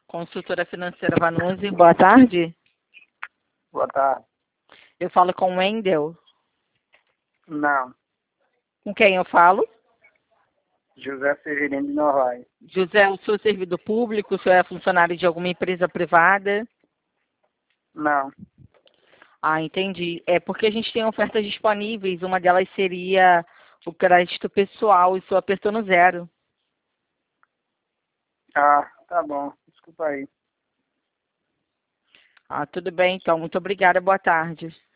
Consultora financeira Vanucci, boa tarde. Boa tarde. Eu falo com o Wendel. Não. Com quem eu falo? José Severino de Novaes. José, o senhor é servidor público? O senhor é funcionário de alguma empresa privada? Não. Ah, entendi. É porque a gente tem ofertas disponíveis. Uma delas seria o crédito pessoal e o senhor apertou no 0. Ah, tá bom. Desculpa aí. Ah, tudo bem, então. Muito obrigada. Boa tarde.